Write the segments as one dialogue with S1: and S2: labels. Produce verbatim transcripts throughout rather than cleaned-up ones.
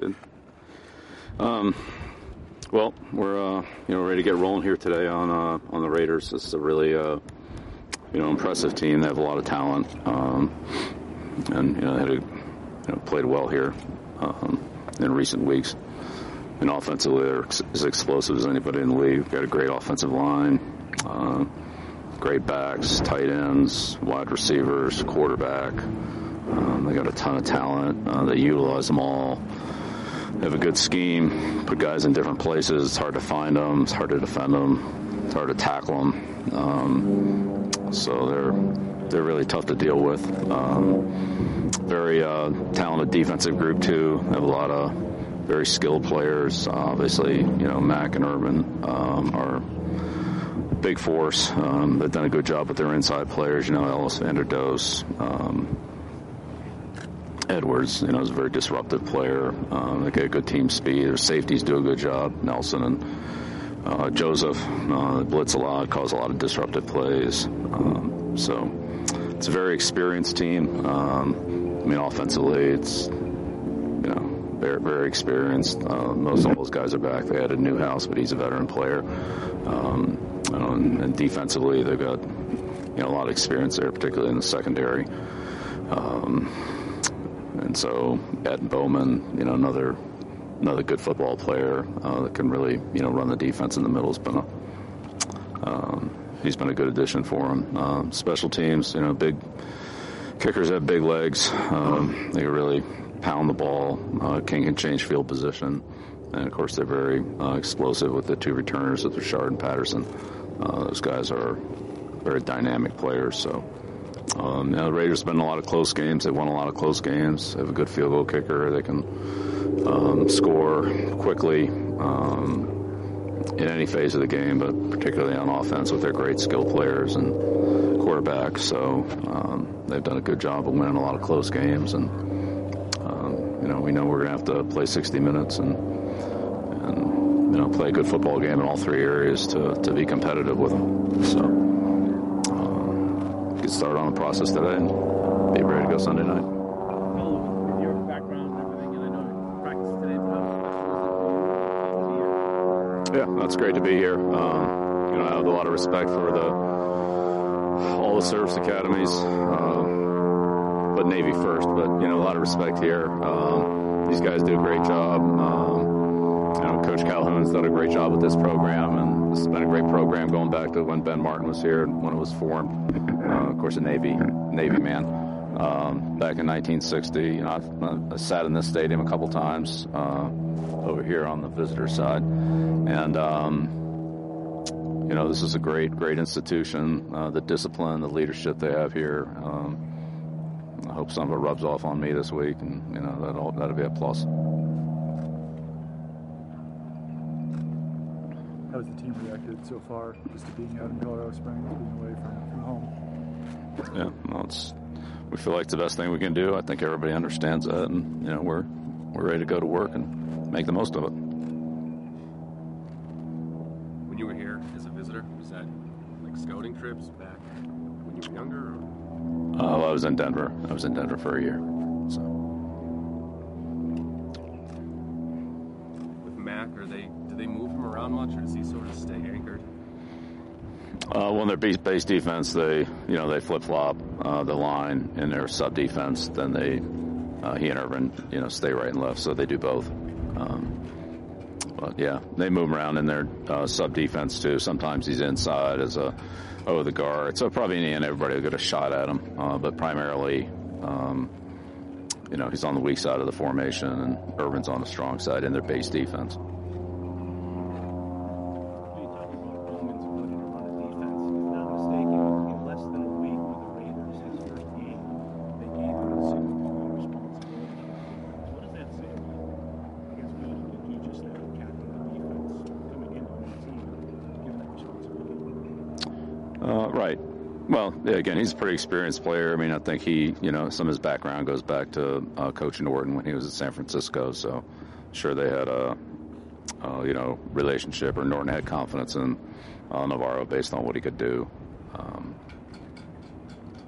S1: Good. Um, well, we're uh, you know ready to get rolling here today on uh, on the Raiders. This is a really uh, you know impressive team. They have a lot of talent, um, and you know they had a, you know, played well here um, in recent weeks. And offensively, they're ex- as explosive as anybody in the league. We've got a great offensive line, uh, great backs, tight ends, wide receivers, quarterback. Um, they got a ton of talent. Uh, they utilize them all. They have a good scheme, put guys in different places. It's hard to find them. It's hard to defend them. It's hard to tackle them. Um, so they're they're really tough to deal with. Um, very uh, talented defensive group, too. They have a lot of very skilled players. Uh, obviously, you know, Mack and Urban um, are a big force. Um, they've done a good job with their inside players. You know, Ellis, Vanderdoes, um Edwards, you know, is a very disruptive player. Um, they get good team speed. Their safeties do a good job. Nelson and uh, Joseph uh, blitz a lot, cause a lot of disruptive plays. Um, so it's a very experienced team. Um, I mean, offensively, it's, you know, very, very experienced. Uh, most of those guys are back. They had a Newhouse, but he's a veteran player. Um, and, and defensively, they've got, you know, a lot of experience there, particularly in the secondary. Um, And so Ed Bowman, you know, another another good football player uh, that can really, you know, run the defense in the middle has been a um, he's been a good addition for him. Um, special teams, you know, big kickers have big legs. Um, they can really pound the ball. Uh, King can change field position, and of course they're very uh, explosive with the two returners with Richard and Patterson. Uh, those guys are very dynamic players. So. Um, you know, the Raiders have been in a lot of close games. They've won a lot of close games. They have a good field goal kicker. They can um, score quickly um, in any phase of the game, but particularly on offense with their great skill players and quarterbacks. So um, they've done a good job of winning a lot of close games. And, um, you know, we know we're going to have to play sixty minutes and, and, you know, play a good football game in all three areas to, to be competitive with them. So. Get started on the process today and be ready to go Sunday night.
S2: With your background and everything, and I know you practiced today,
S1: yeah, that's great to be here. Um, you know, I have a lot of respect for the all the service academies, um, but Navy first. But you know, a lot of respect here. Um, these guys do a great job. Um, you know, Coach Calhoun's done a great job with this program, and this has been a great program going back to when Ben Martin was here and when it was formed. Uh, of course, a Navy Navy man. Um, back in nineteen sixty, you know, I've, I sat in this stadium a couple times uh, over here on the visitor side, and um, you know, this is a great, great institution. Uh, the discipline, the leadership they have here. Um, I hope some of it rubs off on me this week, and you know, that'll that'll be a plus.
S3: How has the team reacted so far, just to being out in Colorado Springs, being away from, from home?
S1: Yeah, well, it's we feel like it's the best thing we can do. I think everybody understands that, and you know, we're we're ready to go to work and make the most of it.
S4: When you were here as a visitor, was that like scouting trips back when you were younger? Or?
S1: Uh, well, I was in Denver. I was in Denver for a year. So.
S4: With Mack, are they do they move him around much, or does he sort of stay anchored?
S1: Uh, well, in their base, base defense, they, you know, they flip-flop uh, the line. In their sub-defense, then they, uh, he and Urban, you know, stay right and left, so they do both. Um, but, yeah, they move him around in their uh, sub-defense, too. Sometimes he's inside as a over the guard. So probably in the end, everybody will get a shot at him. Uh, but primarily, um, you know, he's on the weak side of the formation, and Urban's on the strong side in their base defense. Uh, right. Well, yeah, again, he's a pretty experienced player. I mean, I think he, you know, some of his background goes back to uh, Coach Norton when he was at San Francisco. So, sure, they had a, uh, you know, relationship, or Norton had confidence in uh, Navarro based on what he could do. Um,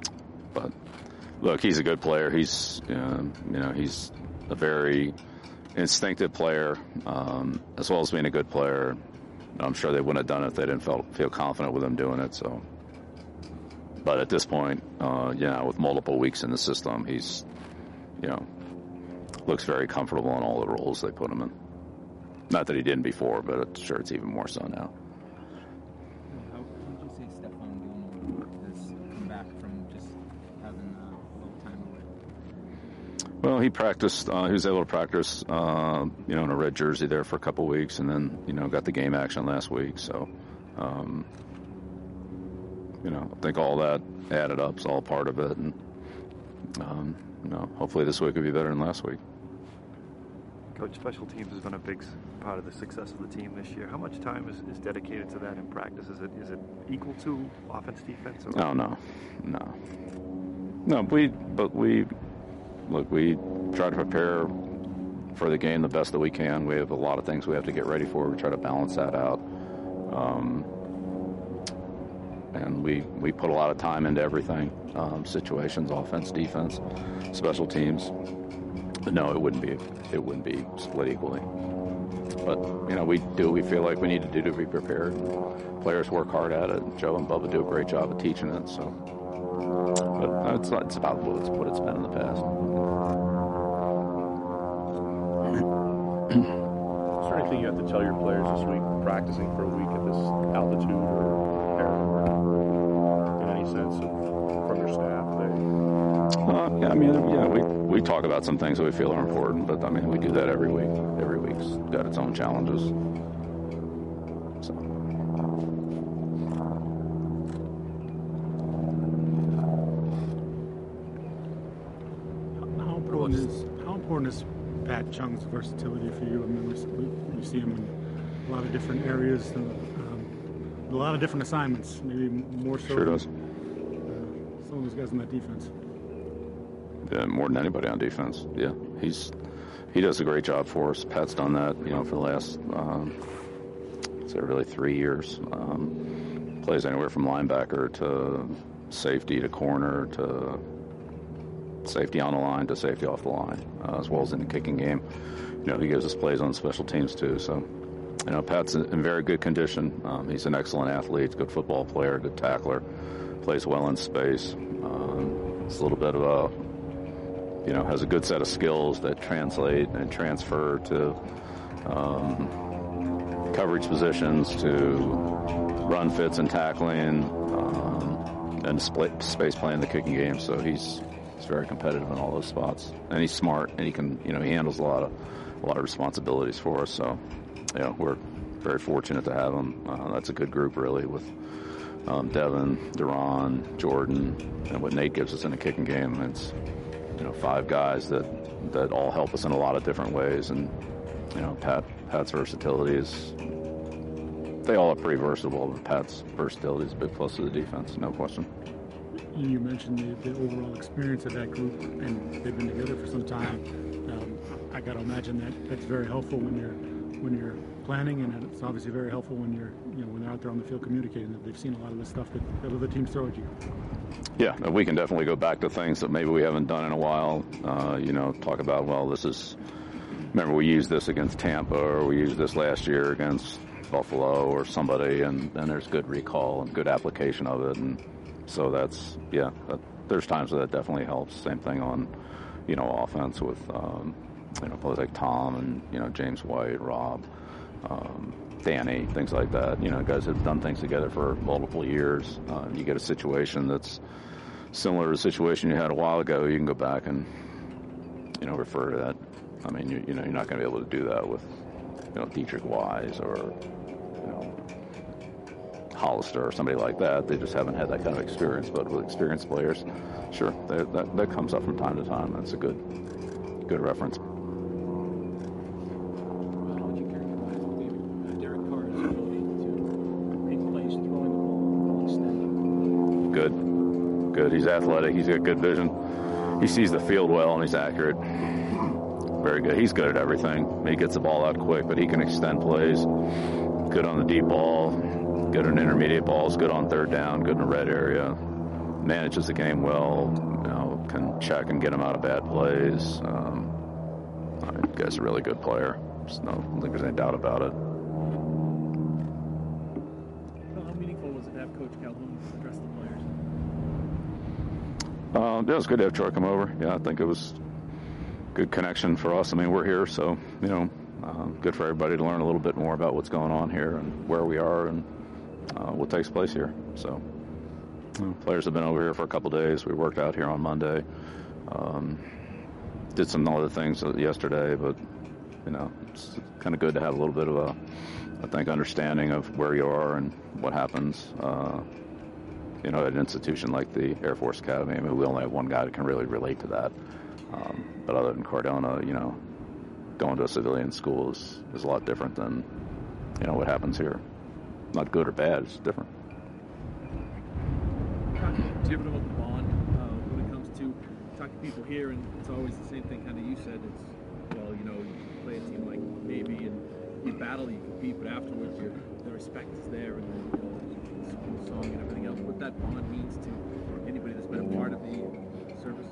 S1: but look, he's a good player. He's, uh, you know, he's a very instinctive player, um, as well as being a good player. I'm sure they wouldn't have done it if they didn't feel, feel confident with him doing it. So, but at this point, uh, yeah, with multiple weeks in the system, he's, you know, looks very comfortable in all the roles they put him in. Not that he didn't before, but I'm sure it's even more so now.
S5: How would you say Stephon Gilmore has come back from just having a little time away?
S1: Well, he practiced. Uh, he was able to practice, uh, you know, in a red jersey there for a couple of weeks, and then, you know, got the game action last week. So, um, you know, I think all that added up is all part of it, and um, you know, hopefully this week will be better than last week.
S6: Coach, special teams has been a big part of the success of the team this year. How much time is, is dedicated to that in practice? Is it is it equal to offense, defense? Or?
S1: No, no, no, no. We, but we, look, we try to prepare for the game the best that we can. We have a lot of things we have to get ready for. We try to balance that out, um, and we we put a lot of time into everything: um, situations, offense, defense, special teams. But no, it wouldn't be. It wouldn't be split equally. But you know, we do. We feel like we need to do to be prepared. Players work hard at it. Joe and Bubba do a great job of teaching it. So, but it's it's about what it's, what it's been in the past.
S7: Is there anything you have to tell your players this week, practicing for a week at this altitude or air, in any sense of, from your staff? They,
S1: Uh, yeah, I mean, yeah, we we talk about some things that we feel are important, but I mean, we do that every week. Every week's got its own challenges. So.
S8: How important is how important is Pat Chung's versatility for you? I mean, we, we see him in a lot of different areas, and, um, a lot of different assignments. Maybe more so.
S1: Sure
S8: than,
S1: does.
S8: Uh, some of those guys on that defense.
S1: Yeah, more than anybody on defense. Yeah, he's he does a great job for us. Pat's done that, you know, for the last, um, say, really three years. Um, plays anywhere from linebacker to safety to corner to safety on the line to safety off the line, uh, as well as in the kicking game. You know, he gives us plays on special teams too. So, you know, Pat's in very good condition. Um, he's an excellent athlete, good football player, good tackler, plays well in space. Um, it's a little bit of a You know, has a good set of skills that translate and transfer to um, coverage positions, to run fits and tackling, um, and split space play in the kicking game. So he's he's very competitive in all those spots, and he's smart, and he can, you know, he handles a lot of a lot of responsibilities for us. So, you know, we're very fortunate to have him. Uh, that's a good group, really, with um, Devin, Duron, Jordan, and what Nate gives us in the kicking game. It's, you know, five guys that, that all help us in a lot of different ways. And, you know, Pat Pat's versatility is, they all are pretty versatile, but Pat's versatility is a big plus to the defense, no question.
S8: You mentioned the, the overall experience of that group, and they've been together for some time. Um, I got to imagine that that's very helpful when you're when you're planning, and it's obviously very helpful when you're you know when they're out there on the field communicating. That they've seen a lot of the stuff that, that other teams throw at you.
S1: Yeah, we can definitely go back to things that maybe we haven't done in a while. Uh, you know, talk about, well, this is, remember we used this against Tampa, or we used this last year against Buffalo or somebody, and then there's good recall and good application of it. And so that's, yeah, that, there's times that definitely helps. Same thing on, you know, offense with, um, you know, players like Tom and, you know, James White, Rob, um, Danny, things like that. You know, guys have done things together for multiple years. Uh, you get a situation that's similar to the situation you had a while ago, you can go back and, you know, refer to that. I mean, you, you know, you're not going to be able to do that with, you know, Dietrich Wise or, you know, Hollister or somebody like that. They just haven't had that kind of experience. But with experienced players, sure, they, that that comes up from time to time. That's a good good reference.
S2: How would you characterize maybe Derek Carr's ability to make plays throwing the ball, extending?
S1: Good, good. He's athletic. He's got good vision. He sees the field well, and he's accurate. Very good. He's good at everything. He gets the ball out quick, but he can extend plays. Good on the deep ball. Good on intermediate balls. Good on third down. Good in the red area. Manages the game well. You know, can check and get him out of bad plays. Um, The guy's a really good player. There's no, I don't think there's any doubt about it.
S2: How meaningful was it to have Coach Calhoun address the players?
S1: Um, yeah, it was good to have Troy come over. Yeah, I think it was good connection for us. I mean, we're here, so, you know, um, good for everybody to learn a little bit more about what's going on here and where we are and uh, what takes place here. So, you know, players have been over here for a couple days. We worked out here on Monday. Um, did some other things yesterday, but, you know, it's kind of good to have a little bit of a, I think, understanding of where you are and what happens, uh, you know, at an institution like the Air Force Academy. I mean, we only have one guy that can really relate to that. Um, but other than Cardona, you know, going to a civilian school is, is a lot different than, you know, what happens here. Not good or bad, it's different.
S2: Talk to you about the bond uh, when it comes to talking to people here, and it's always the same thing kind of you said. It's, well, you know, you play a team like Navy and you battle, you compete, but afterwards you're, the respect is there and then, you know, the school song and everything else. What that bond means to anybody that's been a part of the service?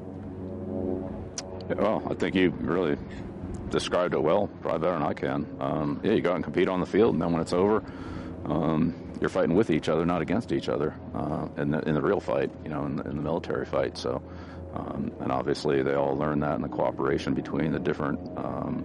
S1: Yeah, well, I think you really described it well, probably better than I can. Um, yeah, you go out and compete on the field, and then when it's over, um, you're fighting with each other, not against each other, uh, in the in the real fight, you know, in the, in the military fight. So, um, and obviously they all learn that in the cooperation between the different, um,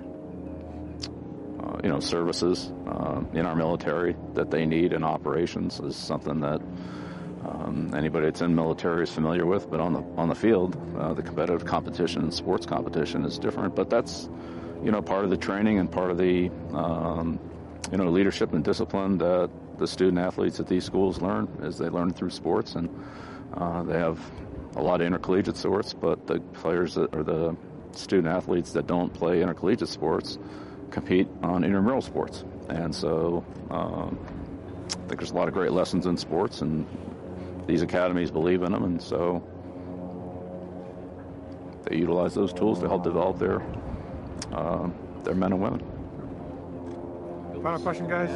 S1: uh, you know, services uh, in our military that they need in operations is something that Um, anybody that's in military is familiar with, but on the on the field, uh, the competitive competition, sports competition is different. But that's, you know, part of the training and part of the, um, you know, leadership and discipline that the student athletes at these schools learn as they learn through sports. And uh, they have a lot of intercollegiate sports, but the players that are the student athletes that don't play intercollegiate sports compete on intramural sports. And so um, I think there's a lot of great lessons in sports, and these academies believe in them, and so they utilize those tools to help develop their uh, their men and women.
S3: Final question, guys.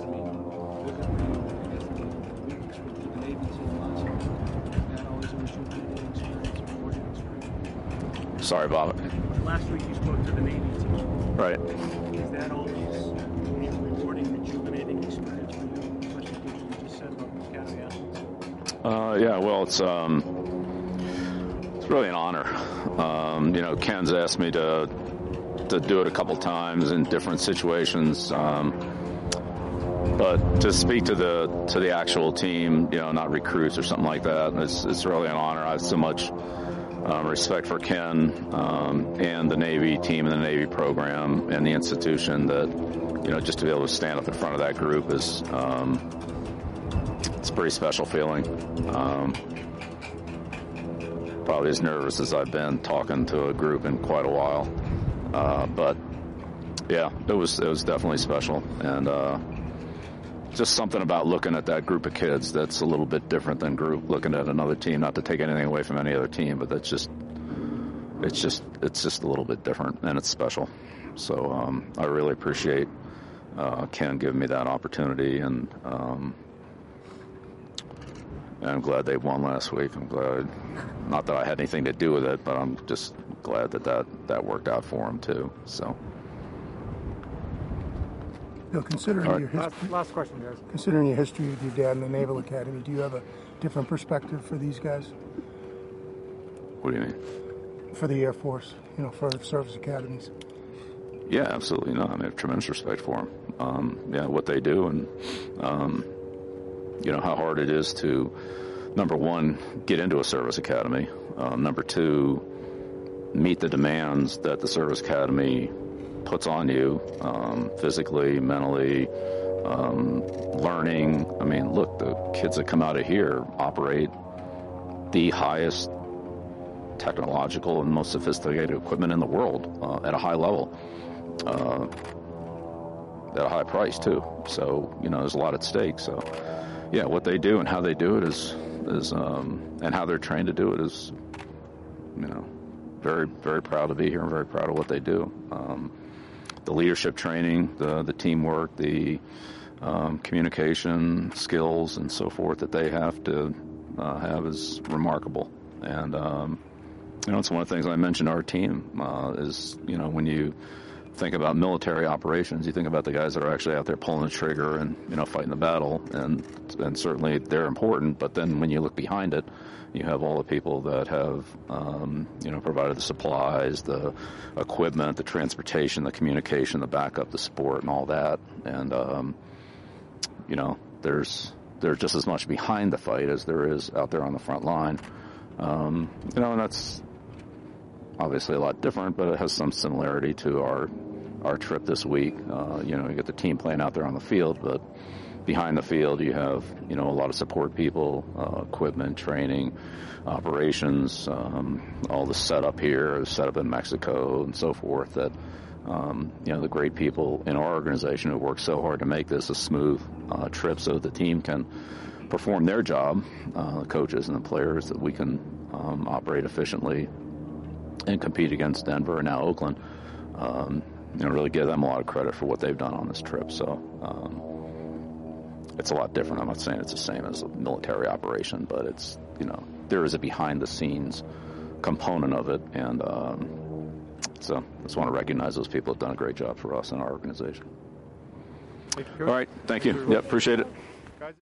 S1: Sorry, Bob.
S2: Last week you spoke to the Navy team.
S1: Right.
S2: Is that always a rewarding, rejuvenating experience for you, especially what you just said about the academy athletes?
S1: Uh, yeah, well, it's um, it's really an honor. Um, you know, Ken's asked me to to do it a couple times in different situations, um, but to speak to the to the actual team, you know, not recruits or something like that, it's it's really an honor. I have so much um, respect for Ken um, and the Navy team and the Navy program and the institution that, you know, just to be able to stand up in front of that group is. Um, It's a pretty special feeling. Um, probably as nervous as I've been talking to a group in quite a while. Uh, but yeah, it was it was definitely special, and uh, just something about looking at that group of kids that's a little bit different than group looking at another team. Not to take anything away from any other team, but that's just it's just it's just a little bit different, and it's special. So um, I really appreciate uh, Ken giving me that opportunity, and. Um, I'm glad they won last week. I'm glad, not that I had anything to do with it, but I'm just glad that that, that worked out for them too. So,
S9: Bill, considering
S1: right.
S9: your history,
S3: Last, last question, guys.
S9: considering your history with your dad in the Naval Academy, do you have a different perspective for these guys,
S1: what do you mean?
S9: for the Air Force, you know, for service academies?
S1: Yeah, absolutely. No, I mean, I have tremendous respect for them. Um, yeah, what they do, and um, you know how hard it is to, number one, get into a service academy. Uh, number two, meet the demands that the service academy puts on you, um, physically, mentally, um, learning. I mean, look, the kids that come out of here operate the highest technological and most sophisticated equipment in the world uh, at a high level, uh, at a high price too. So, you know, there's a lot at stake. So, yeah, what they do and how they do it is, is um, and how they're trained to do it is, you know, very, very proud to be here and very proud of what they do. Um, the leadership training, the the teamwork, the um, communication skills and so forth that they have to uh, have is remarkable. And um, You know, it's one of the things I mentioned our team uh, is, you know, when you think about military operations, you think about the guys that are actually out there pulling the trigger and, you know, fighting the battle, and and certainly they're important. But then when you look behind it, you have all the people that have, um, you know, provided the supplies, the equipment, the transportation, the communication, the backup, the support, and all that. And, um, you know, there's there's just as much behind the fight as there is out there on the front line. Um, you know, and that's obviously a lot different, but it has some similarity to our our trip this week. Uh, you know, you get the team playing out there on the field, but behind the field you have, you know, a lot of support people, uh, equipment, training, operations, um, all the setup here, the setup in Mexico, and so forth. That um, you know, the great people in our organization who work so hard to make this a smooth uh, trip, so that the team can perform their job, uh, the coaches and the players, that we can um, operate efficiently and compete against Denver and now Oakland. Um, you know, really give them a lot of credit for what they've done on this trip. So um, it's a lot different. I'm not saying it's the same as a military operation, but it's, you know, there is a behind-the-scenes component of it, and um, so I just want to recognize those people who have done a great job for us and our organization.
S6: Thank you, Coach.
S1: All right, thank you. Yeah, appreciate it.